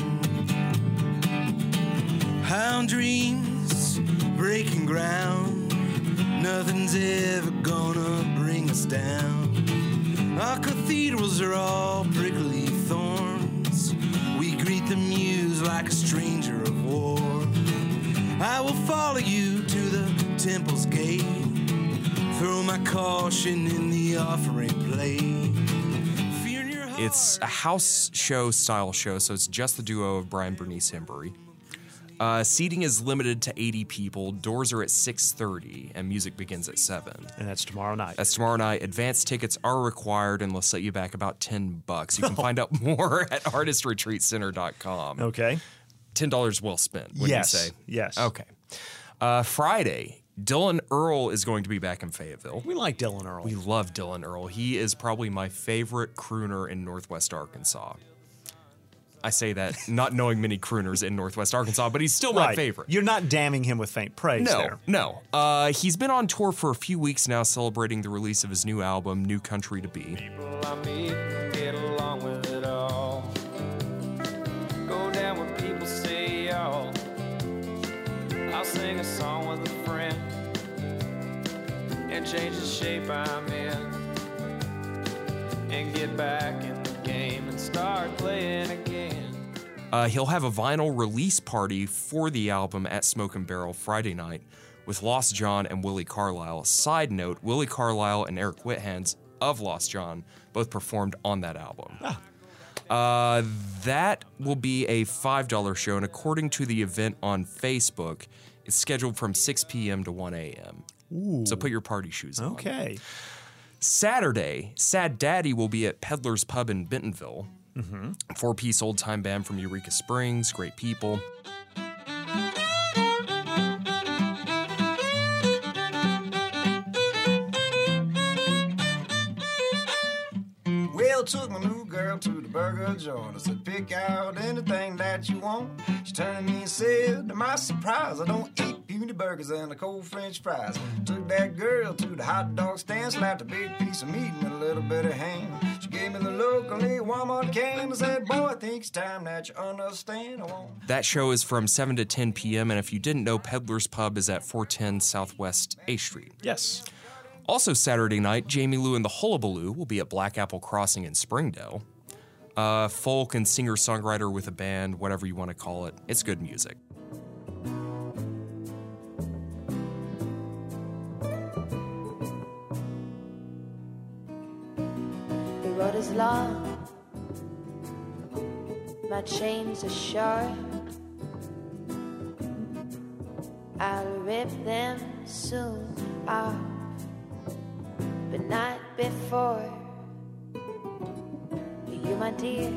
How dreams breaking ground, nothing's ever gonna bring us down. Our cathedrals are all prickly thorns. We greet the muse like a stranger of war. I will follow you to the temple's gate, throw my caution in the offering plate. It's a house show style show, so it's just the duo of Brian Bernice Hembury. Uh, seating is limited to eighty people. Doors are at six thirty, and music begins at seven. And that's tomorrow night. That's tomorrow night. Advanced tickets are required, and they'll set you back about ten bucks. You can find out more at artist retreat center dot com. Okay. ten dollars well spent, wouldn't yes. you say? Yes. Okay. Uh, Friday, Dylan Earl is going to be back in Fayetteville. We like Dylan Earl. We love Dylan Earl. He is probably my favorite crooner in Northwest Arkansas. I say that not knowing many crooners in Northwest Arkansas, but he's still my right. favorite. You're not damning him with faint praise no, there. No, uh, he's been on tour for a few weeks now, celebrating the release of his new album, New Country to Be. People I meet get along with it all. Go down where people say y'all. I'll sing a song with a friend and change the shape I'm in and get back in the game and start playing again. Uh, he'll have a vinyl release party for the album at Smoke and Barrel Friday night with Lost John and Willie Carlisle. Side note, Willie Carlisle and Eric Whithans of Lost John both performed on that album. Ah. Uh, that will be a five dollars show, and according to the event on Facebook, it's scheduled from six p.m. to one a.m. Ooh. So put your party shoes on. Okay. Saturday, Sad Daddy will be at Peddler's Pub in Bentonville. Mm-hmm. Four-piece old-time band from Eureka Springs, great people. Will took my new girl to the burger joint. I said, pick out anything that you want. She turned to me and said, to my surprise, I don't eat puny burgers and a cold French fries. Took that girl to the hot dog stand, slapped a big piece of meat and a little bit of ham. She gave me the look, only Walmart can. I said, boy, I think it's time that you understand. I won't. That show is from seven to ten p.m., and if you didn't know, Peddler's Pub is at four ten Southwest eighth Street. Yes. Also Saturday night, Jamie Lou and the Hullabaloo will be at Black Apple Crossing in Springdale. Uh, folk and singer-songwriter with a band, whatever you want to call it. It's good music. The road is long, my chains are short. I'll rip them soon off, but not before. You, my dear,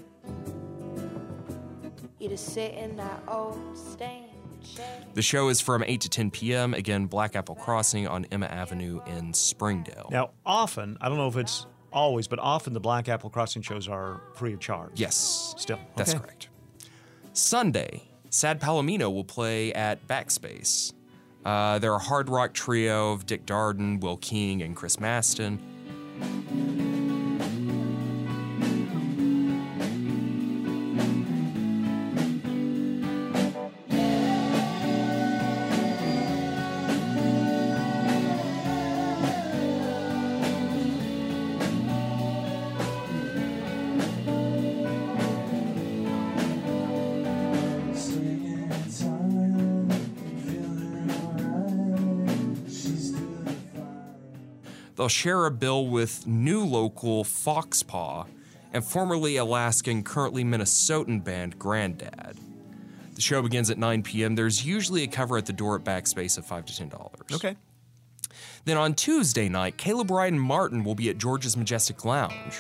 you just sit in that old stained chair. The show is from eight to ten p.m. Again, Black Apple Crossing on Emma Avenue in Springdale. Now, often, I don't know if it's always, but often the Black Apple Crossing shows are free of charge. Yes. Still. That's Okay. correct. Sunday, Sad Palomino will play at Backspace. Uh, they're a hard rock trio of Dick Darden, Will King, and Chris Maston. They'll share a bill with new local Foxpaw and formerly Alaskan, currently Minnesotan band Grandad. The show begins at nine p.m. There's usually a cover at the door at Backspace of five to ten dollars. Okay. Then on Tuesday night, Caleb Ryden Martin will be at George's Majestic Lounge.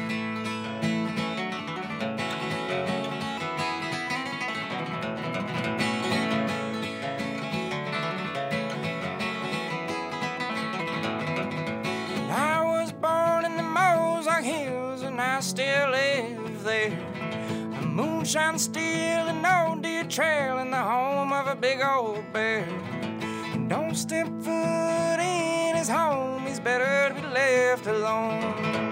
I was born in the Mozart Hills and I still live there. A moonshine steel and no deer trail in the home of a big old bear. Don't step foot in his home, he's better to be left alone.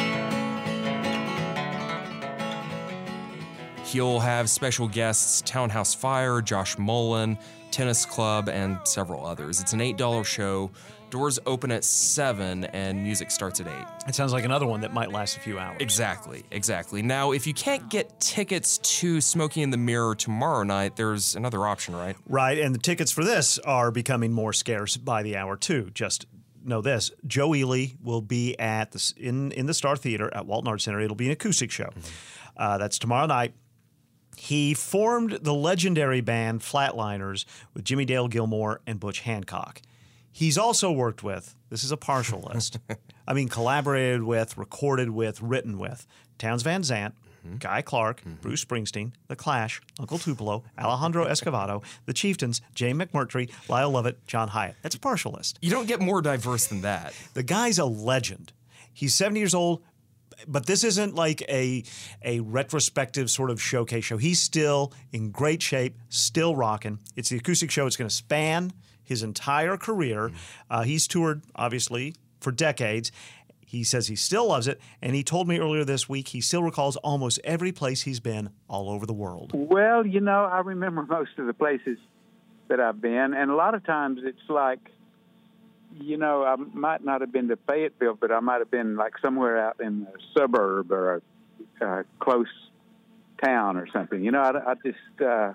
He'll have special guests Townhouse Fire, Josh Mullen, Tennis Club, and several others. It's an eight dollars show. Doors open at seven and music starts at eight. It sounds like another one that might last a few hours. Exactly, exactly. Now, if you can't get tickets to Smokey in the Mirror tomorrow night, there's another option, right? Right, and the tickets for this are becoming more scarce by the hour, too. Just know this. Joe Ely will be at the, in, in the Star Theater at Walton Arts Center. It'll be an acoustic show. Mm-hmm. Uh, that's tomorrow night. He formed the legendary band Flatliners with Jimmy Dale Gilmore and Butch Hancock. He's also worked with, this is a partial list, I mean collaborated with, recorded with, written with, Townes Van Zandt, mm-hmm. Guy Clark, mm-hmm. Bruce Springsteen, The Clash, Uncle Tupelo, Alejandro Escovedo, The Chieftains, Jay McMurtry, Lyle Lovett, John Hyatt. That's a partial list. You don't get more diverse than that. The guy's a legend. He's seventy years old, but this isn't like a, a retrospective sort of showcase show. He's still in great shape, still rocking. It's the acoustic show. It's going to span his entire career. Uh, he's toured, obviously, for decades. He says he still loves it, and he told me earlier this week he still recalls almost every place he's been all over the world. Well, you know, I remember most of the places that I've been, and a lot of times it's like, you know, I might not have been to Fayetteville, but I might have been like somewhere out in a suburb or a, a close town or something. You know, I, I just, uh,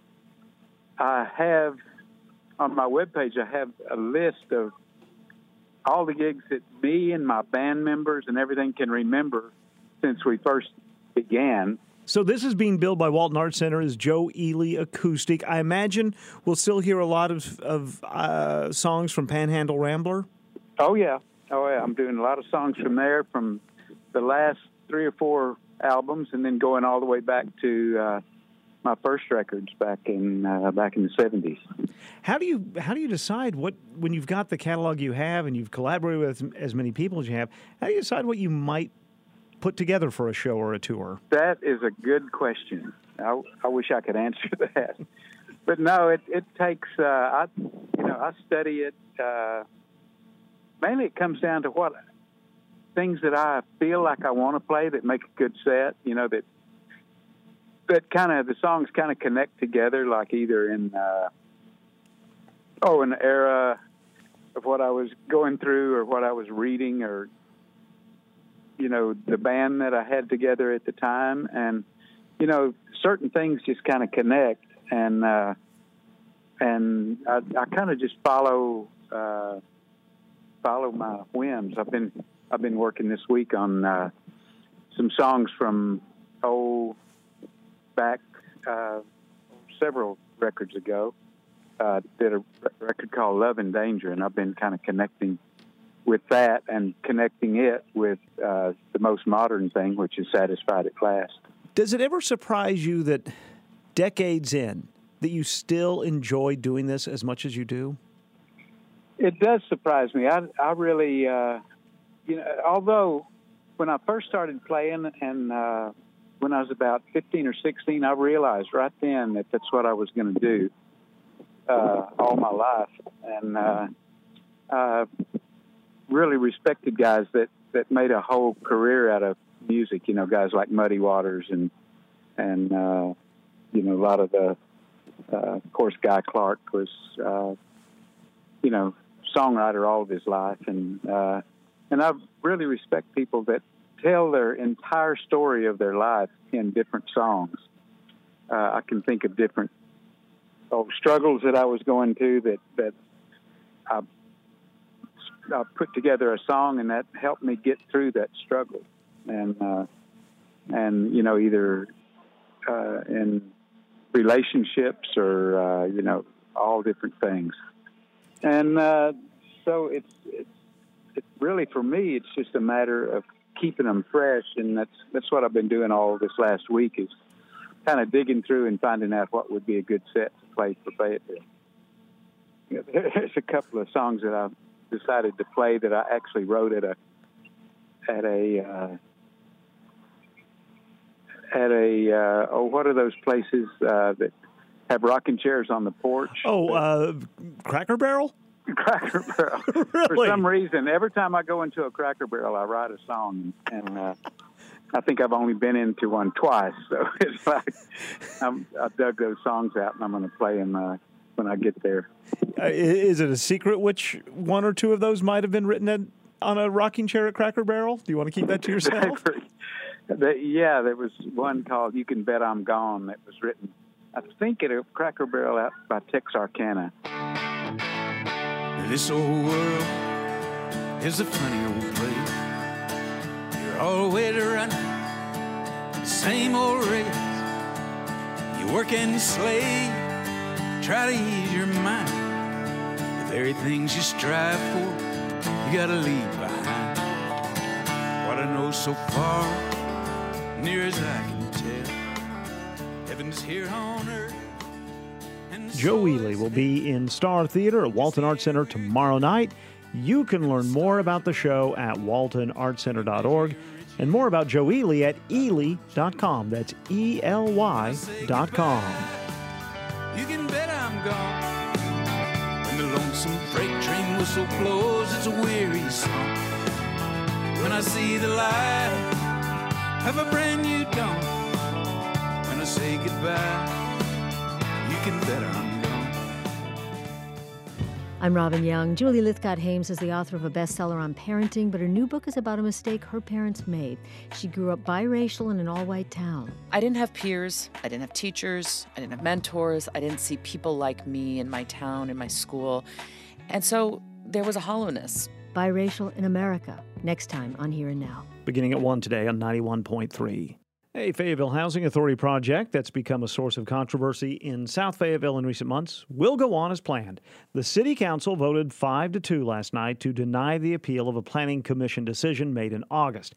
I have, on my webpage, I have a list of all the gigs that me and my band members and everything can remember since we first began. So this is being billed by Walton Arts Center as Joe Ely Acoustic. I imagine we'll still hear a lot of, of uh, songs from Panhandle Rambler? Oh, yeah. Oh, yeah. I'm doing a lot of songs from there, from the last three or four albums, and then going all the way back to uh, my first records back in uh, back in the seventies. How do you how do you decide what when you've got the catalog you have and you've collaborated with as many people as you have? How do you decide what you might put together for a show or a tour? That is a good question. I, I wish I could answer that, but no, it it takes. Uh, I you know I study it. Uh, mainly, it comes down to what things that I feel like I want to play that make a good set. You know that that kind of the songs kind of connect together, like either in uh, oh an era of what I was going through or what I was reading or. You know, the band that I had together at the time, and you know, certain things just kind of connect, and uh, and I, I kind of just follow uh, follow my whims. I've been I've been working this week on uh, some songs from oh back uh, several records ago. Uh, did a record called Love and Danger, and I've been kind of connecting with that and connecting it with uh, the most modern thing, which is Satisfied at Last. Does it ever surprise you that decades in, that you still enjoy doing this as much as you do? It does surprise me. I, I really, uh, you know, although when I first started playing and uh, when I was about fifteen or sixteen, I realized right then that that's what I was going to do uh, all my life. And uh, uh really respected guys that, that made a whole career out of music, you know, guys like Muddy Waters and, and uh, you know, a lot of the, uh, of course, Guy Clark was, uh, you know, songwriter all of his life. And, uh, and I really respect people that tell their entire story of their life in different songs. Uh, I can think of different oh, struggles that I was going to that, that I I put together a song, and that helped me get through that struggle. And, uh, and you know, either uh, in relationships or, uh, you know, all different things. And uh, so it's, it's, it's really, for me, it's just a matter of keeping them fresh. And that's, that's what I've been doing all this last week is kind of digging through and finding out what would be a good set to play for Fayetteville. You know, there's a couple of songs that I've decided to play that I actually wrote at a at a uh, at a uh, oh what are those places uh, that have rocking chairs on the porch? Oh, uh, Cracker Barrel. Cracker Barrel. Really? For some reason, every time I go into a Cracker Barrel, I write a song, and uh, I think I've only been into one twice. So it's like I'm, I dug those songs out, and I'm going to play them uh, when I get there. Uh, is it a secret which one or two of those might have been written at, on a rocking chair at Cracker Barrel? Do you want to keep that to yourself? the, yeah, there was one called You Can Bet I'm Gone that was written, I think, at a Cracker Barrel out by Texarkana. This old world is a funny old place. You're always running the same old race. You work and you slave, try to ease your mind. The very things you strive for, you gotta leave behind. What I know so far, near as I can tell, heaven's here on earth. Joe Ely will be in Star Theater at Walton Arts Center tomorrow night. You can learn more about the show at walton arts center dot org and more about Joe Ely at ely dot com. That's E L Y dot com. You can bet I'm gone. When the lonesome freight train whistle blows, it's a weary song. When I see the light of a brand new dawn, when I say goodbye, you can bet I'm gone. I'm Robin Young. Julie Lythcott-Hames is the author of a bestseller on parenting, but her new book is about a mistake her parents made. She grew up biracial in an all-white town. I didn't have peers. I didn't have teachers. I didn't have mentors. I didn't see people like me in my town, in my school. And so there was a hollowness. Biracial in America. Next time on Here and Now. Beginning at one today on ninety-one point three. A Fayetteville Housing Authority project that's become a source of controversy in South Fayetteville in recent months will go on as planned. The City Council voted five to two last night to deny the appeal of a Planning Commission decision made in August.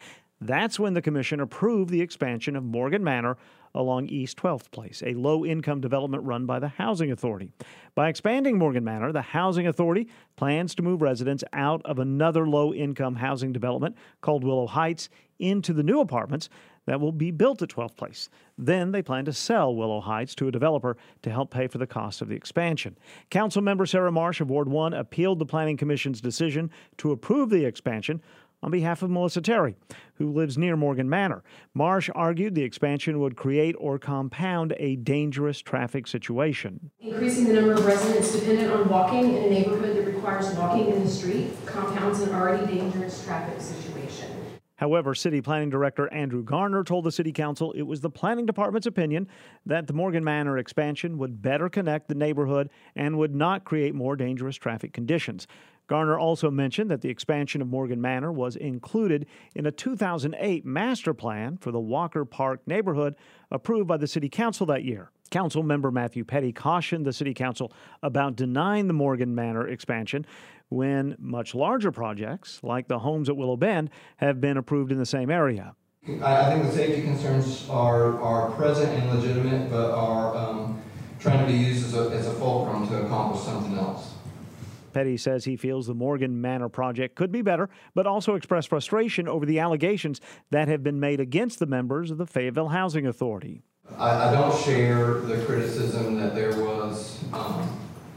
That's when the commission approved the expansion of Morgan Manor along East twelfth Place, a low-income development run by the Housing Authority. By expanding Morgan Manor, the Housing Authority plans to move residents out of another low-income housing development called Willow Heights into the new apartments that will be built at twelfth Place. Then they plan to sell Willow Heights to a developer to help pay for the cost of the expansion. Councilmember Sarah Marsh of Ward one appealed the Planning Commission's decision to approve the expansion on behalf of Melissa Terry, who lives near Morgan Manor. Marsh argued the expansion would create or compound a dangerous traffic situation. Increasing the number of residents dependent on walking in a neighborhood that requires walking in the street compounds an already dangerous traffic situation. However, City Planning Director Andrew Garner told the City Council it was the Planning Department's opinion that the Morgan Manor expansion would better connect the neighborhood and would not create more dangerous traffic conditions. Garner also mentioned that the expansion of Morgan Manor was included in a two thousand eight master plan for the Walker Park neighborhood approved by the City Council that year. Council member Matthew Petty cautioned the City Council about denying the Morgan Manor expansion when much larger projects, like the homes at Willow Bend, have been approved in the same area. I think the safety concerns are, are present and legitimate, but are um, trying to be used as a, as a fulcrum to accomplish something else. Petty says he feels the Morgan Manor project could be better, but also expressed frustration over the allegations that have been made against the members of the Fayetteville Housing Authority. I, I don't share the criticism that there was um,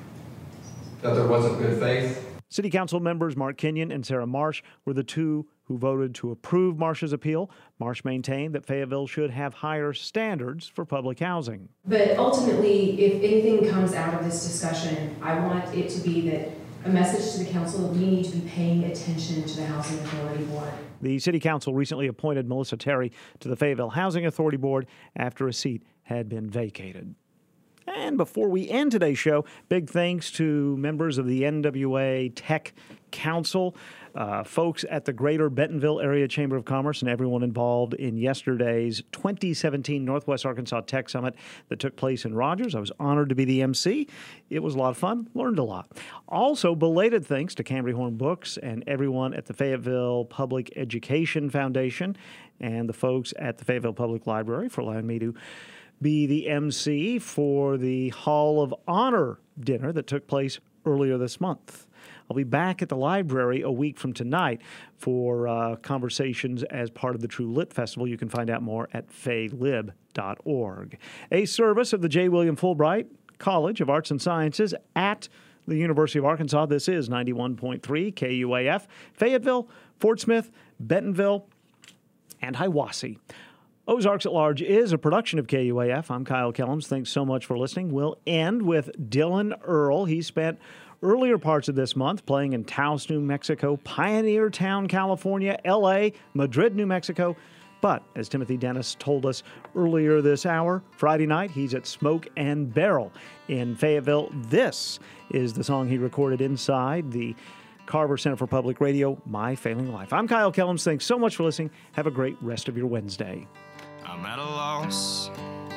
that there wasn't good faith. City Council members Mark Kenyon and Sarah Marsh were the two who voted to approve Marsh's appeal. Marsh maintained that Fayetteville should have higher standards for public housing. But ultimately, if anything comes out of this discussion, I want it to be that a message to the council that we need to be paying attention to the Housing Authority Board. The City Council recently appointed Melissa Terry to the Fayetteville Housing Authority Board after a seat had been vacated. And before we end today's show, big thanks to members of the N W A Tech Council, uh, folks at the Greater Bentonville Area Chamber of Commerce, and everyone involved in yesterday's twenty seventeen Northwest Arkansas Tech Summit that took place in Rogers. I was honored to be the M C. It was a lot of fun, learned a lot. Also, belated thanks to Cambry Horn Books and everyone at the Fayetteville Public Education Foundation and the folks at the Fayetteville Public Library for allowing me to be the M C for the Hall of Honor dinner that took place earlier this month. I'll be back at the library a week from tonight for uh, conversations as part of the True Lit Festival. You can find out more at faylib dot org. A service of the J. William Fulbright College of Arts and Sciences at the University of Arkansas. This is ninety-one point three K U A F, Fayetteville, Fort Smith, Bentonville, and Hiwassee. Ozarks at Large is a production of K U A F. I'm Kyle Kellums. Thanks so much for listening. We'll end with Dylan Earl. He spent earlier parts of this month playing in Taos, New Mexico, Pioneer Town, California, L A, Madrid, New Mexico. But as Timothy Dennis told us earlier this hour, Friday night, he's at Smoke and Barrel in Fayetteville. This is the song he recorded inside the Carver Center for Public Radio, My Failing Life. I'm Kyle Kellums. Thanks so much for listening. Have a great rest of your Wednesday. I'm at a loss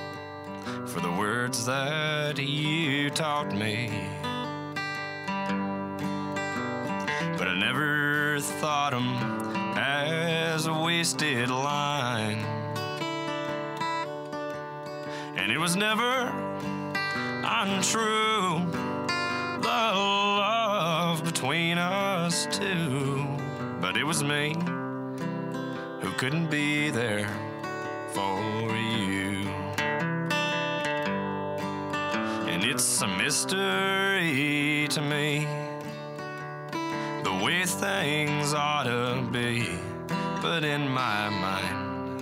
for the words that you taught me, but I never thought 'em as a wasted line, and it was never untrue, the love between us two, but it was me who couldn't be there for you. And it's a mystery to me, the way things ought to be, but in my mind,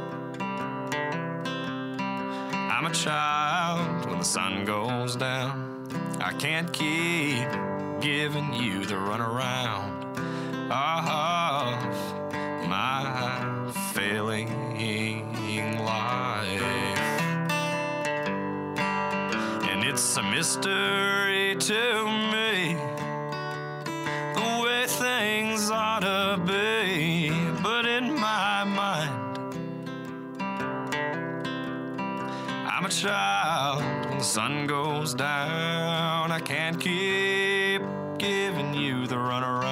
I'm a child when the sun goes down. I can't keep giving you the runaround of my failing life. And it's a mystery to me, the way things ought to be, but in my mind, I'm a child when the sun goes down. I can't keep giving you the runaround